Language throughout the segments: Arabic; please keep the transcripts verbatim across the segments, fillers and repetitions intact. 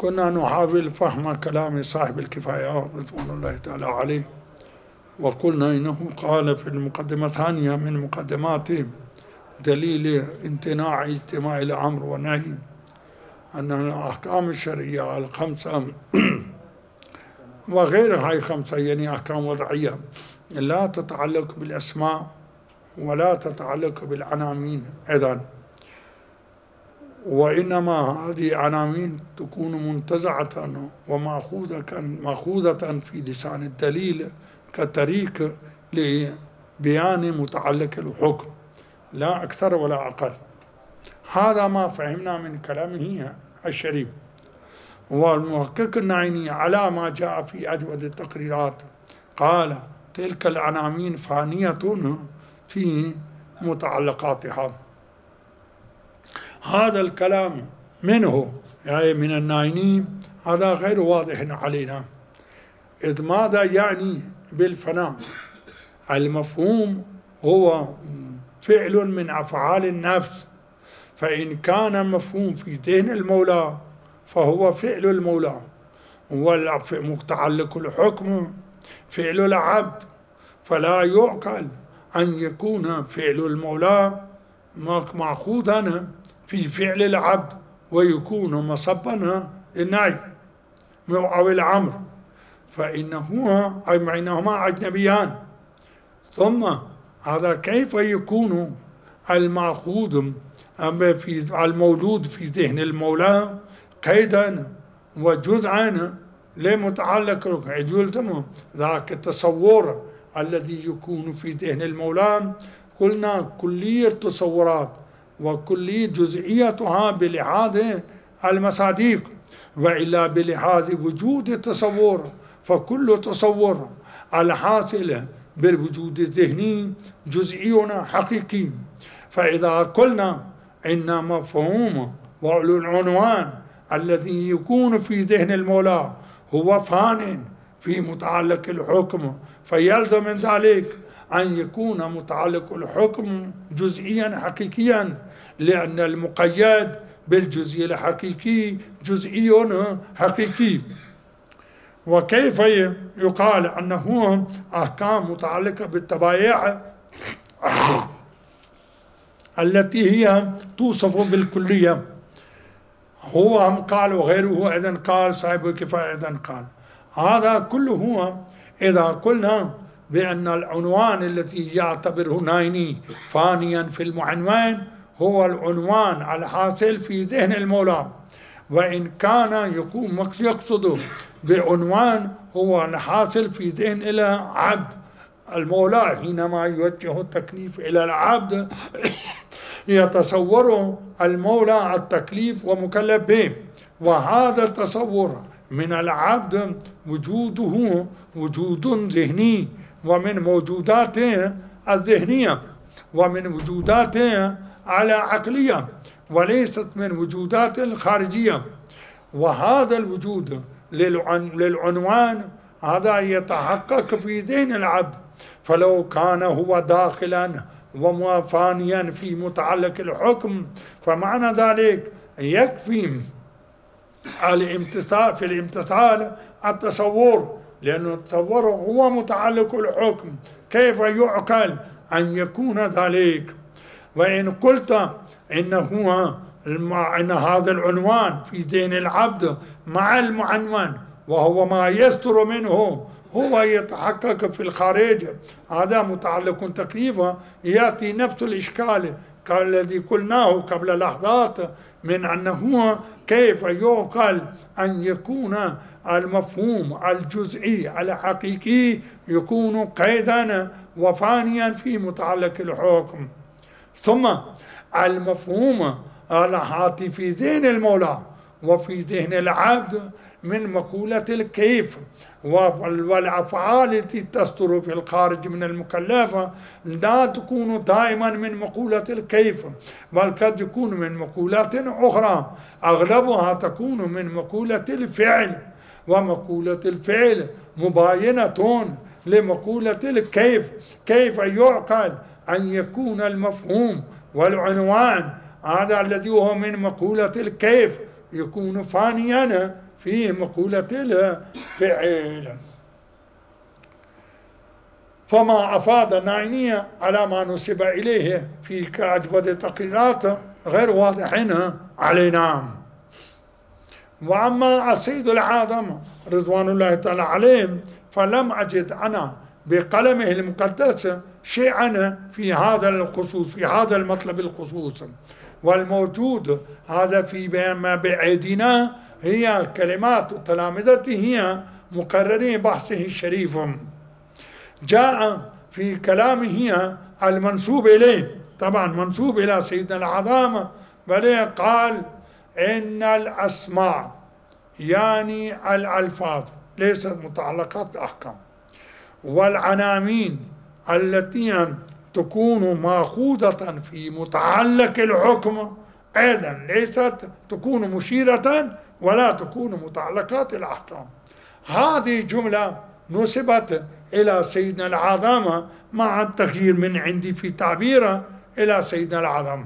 كنا نحاول فهم كلام صاحب الكفاية رضوان الله تعالى عليه، وقلنا إنه قال في المقدمة الثانية من مقدمات دليل امتناع اجتماع الأمر والنهي أن الأحكام الشرعية الخمسة وغير هاي خمسة يعني أحكام وضعية لا تتعلق بالأسماء ولا تتعلق بالعناوين أيضا، وإنما هذه عناوين تكون منتزعة ومأخوذة مأخوذة في لسان الدليل كطريق لبيان متعلق الحكم لا أكثر ولا أقل. هذا ما فهمنا من كلامه الشريف. والمحقق النعيمي على ما جاء في أجود التقريرات قال تلك العناوين فانية في متعلقاتها. هذا الكلام منه يعني من النعيمي هذا غير واضح علينا، إذ ماذا يعني بالفناء؟ المفهوم هو فعل من أفعال النفس، فإن كان مفهوم في ذهن المولى فهو فعل المولى، ومتعلق الحكم فعل العبد، فلا يعقل أن يكون فعل المولى مأخوذا في فعل العبد ويكون مصبا للنهي أو الأمر، فإنه بينهما أجنبيان. ثم هذا كيف يكون المأخوذ في المولود في ذهن المولى قيدا وجزءا لمتعلق يلزم ذاك التصور الذي يكون في ذهن المولى. قلنا كلية التصورات وكلية جزئيتها بلحاظ المصادق، وإلا بلحاظ وجود التصور، فكل تصور الحاصل بالوجود الذهني جزئي حقيقي. فإذا قلنا إن مفهوم والعنوان الذي يكون في ذهن المولى هو فان في متعلق الحكم، فيلزم من ذلك أن يكون متعلق الحكم جزئيا حقيقيا، لأن المقيد بالجزء الحقيقي جزئي حقيقي. وكيف يقال أنه أحكام متعلقة بالطبائع التي هي توصف بالكلية؟ هو هم قال وغيره أيضا قال، صاحب الكفاية أيضا قال. هذا كله هو إذا قلنا بأن العنوان الذي يعتبره نايني فانيا في المعنوان هو العنوان الحاصل في ذهن المولى، وإن كان يكون يقصد بعنوان هو الحاصل في ذهن العبد المولى حينما يوجه التكليف إلى العبد يتصور المولى التكليف ومكلف به، وهذا التصور من العبد وجوده وجود ذهني ومن موجوداته الذهنية ومن وجوداته على عقلية وليست من وجودات الخارجية. وهذا الوجود للعنوان هذا يتحقق في ذهن العبد، فلو كان هو داخلا ومفانيا في متعلق الحكم فمعنى ذلك يكفي الامتثال في الامتثال التصور، لأنه التصور هو متعلق الحكم، كيف يعقل أن يكون ذلك؟ وإن قلت إنه إن هذا العنوان في ذهن العبد مع المعنون وهو ما يستر منه هو يتحقق في الخارج، هذا متعلق تكليفه، يأتي نفس الإشكال الذي قلناه قبل لحظات من أنه كيف يعقل أن يكون المفهوم الجزئي الحقيقي يكون قيدا وفانيا في متعلق الحكم. ثم المفهوم الحاطي في ذهن المولى وفي ذهن العبد من مقولة الكيف والأفعال التي تصدر في الخارج من المكلفة لا تكون دائما من مقولة الكيف، بل قد يكون من مقولات أخرى، أغلبها تكون من مقولة الفعل، ومقولة الفعل مباينة لمقولة الكيف. كيف يعقل أن يكون المفهوم والعنوان هذا الذي هو من مقولة الكيف يكون فانيا في مقولة الفعل. فما أفاد النعيمية على ما نسب إليه في كأجود التقريرات غير واضحين علينا. وأما السيد العظم رضوان الله تعالى عليه فلم أجد أنا بقلمه المقدس شيئا في هذا الخصوص، في هذا المطلب الخصوص. والموجود هذا في ما بأيدينا هي كلمات تلامذته هي مقررين بحثه الشريف. جاء في كلامه المنسوب إليه، طبعا منسوب إلى سيدنا العظام، بل قال إن الأسماء يعني الألفاظ ليست متعلقات بأحكام، والعناوين التي تكون مأخوذة في متعلق الحكم أيضا ليست تكون مشيرة ولا تكون متعلقات الأحكام. هذه جملة نسبت إلى سيدنا العظام مع التغيير من عندي في تعبيره إلى سيدنا العظام.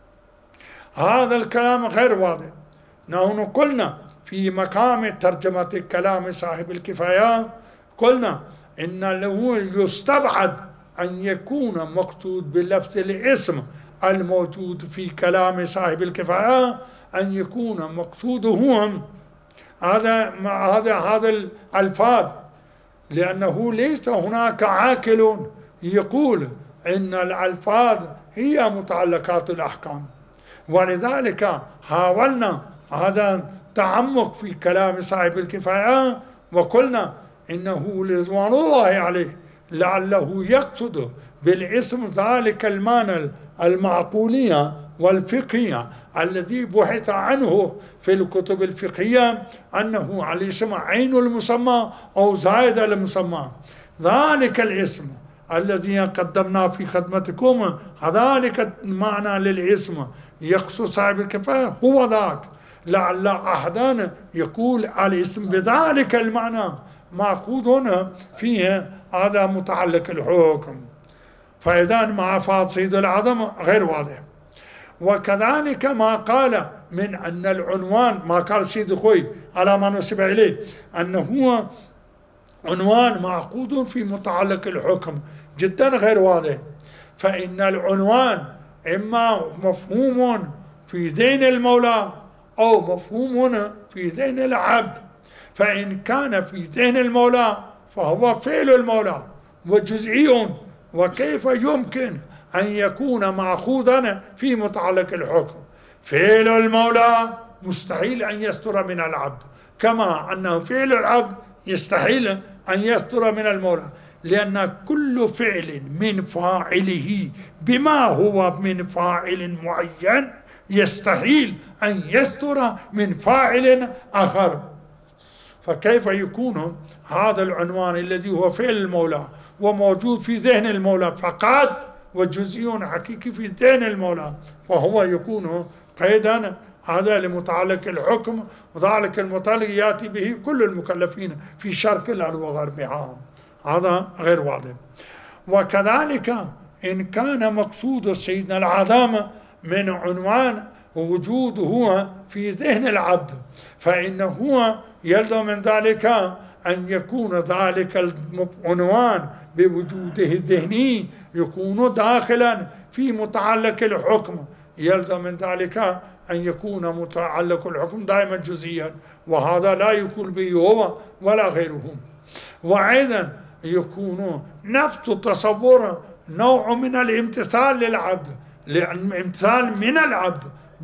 هذا الكلام غير واضح. نحن قلنا في مقام ترجمة كلام صاحب الكفاية، قلنا إن له يستبعد أن يكون مقصود بلفظ الاسم الموجود في كلام صاحب الكفاية أن يكون مقصوده هذا هذا هذا الألفاظ، لأنه ليس هناك عاقل يقول إن الألفاظ هي متعلقات الأحكام. ولذلك حاولنا هذا تعمق في كلام صاحب الكفاية وقلنا إنه رضوان الله عليه لعله يقصد بالاسم ذلك المعنى المعقولية والفقهية الذي بحث عنه في الكتب الفقهية أنه الاسم عين المسمى أو زائد المسمى. ذلك الاسم الذي قدمناه في خدمتكم ذلك المعنى للاسم يقصد صاحب الكفاية هو ذاك. لعل أحدا يقول الاسم بذلك المعنى مأخوذ فيه هذا متعلق الحكم، فإذا مع فاض سيد العظم غير واضح. وكذلك ما قال من أن العنوان ما قال سيد خوي على ما نسب إليه أنه هو عنوان مأخوذ في متعلق الحكم جدا غير واضح. فإن العنوان إما مفهوم في ذهن المولى أو مفهوم في ذهن العبد. فإن كان في ذهن المولى فهو فعل المولى وجزئي، وكيف يمكن أن يكون مأخوذا في متعلق الحكم؟ فعل المولى مستحيل أن يستر من العبد، كما أنه فعل العبد يستحيل أن يستر من المولى، لأن كل فعل من فاعله بما هو من فاعل معين يستحيل أن يستر من فاعل آخر. فكيف يكون هذا العنوان الذي هو فعل المولى وموجود في ذهن المولى فقط وجزئي حقيقي في ذهن المولى، فهو يكون قيدا هذا لمتعلق الحكم، وذلك المتعلق يأتي به كل المكلفين في شرق الأرض وغربها. هذا غير واضح. وكذلك إن كان مقصود سيدنا العظام من عنوان وجوده هو في ذهن العبد، فإنه يلزم من ذلك أن يكون ذلك العنوان بوجوده الذهني يكون داخلا في متعلق الحكم. يلزم من ذلك أن يكون متعلق الحكم دائما جزئيا، وهذا لا يكون به هو ولا غيره. وأيضا يكون نفس التصور نوع من الامتثال للعبد، الامتثال من العبد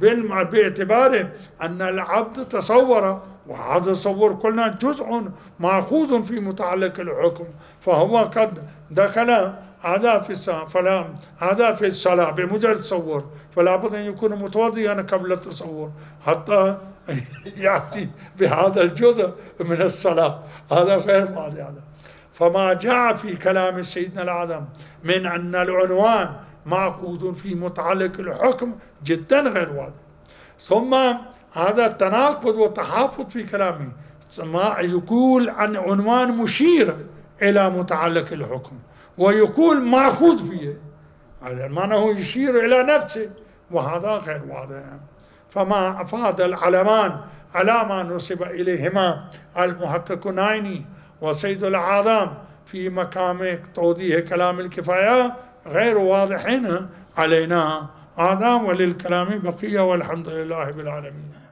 باعتبار أن العبد تصور، وهذا التصور قلنا جزء مأخوذ في متعلق الحكم، فهو قد دخل هذا في الصلاة فلا هذا في الصلاة بمجرد تصور، فلا بد أن يكون متوضئا قبل التصور حتى يأتي بهذا الجزء من الصلاة. هذا غير واضح. هذا فما جاء في كلام سيدنا العظم من أن العنوان مأخوذ في متعلق الحكم جدا غير واضح. ثم هذا التناقض والتحافظ في كلامه، ما يقول عن عنوان مشير إلى متعلق الحكم ويقول مأخوذ فيه، هذا معنى هو يشير إلى نفسه، وهذا غير واضح. فما أفاد العلمان على ما نسب إليهما المحقق نايني وسيد الأعظم في مقام توضيح كلام الكفاية غير واضحين علينا. هذا وللكلام بقية والحمد لله بالعالمين.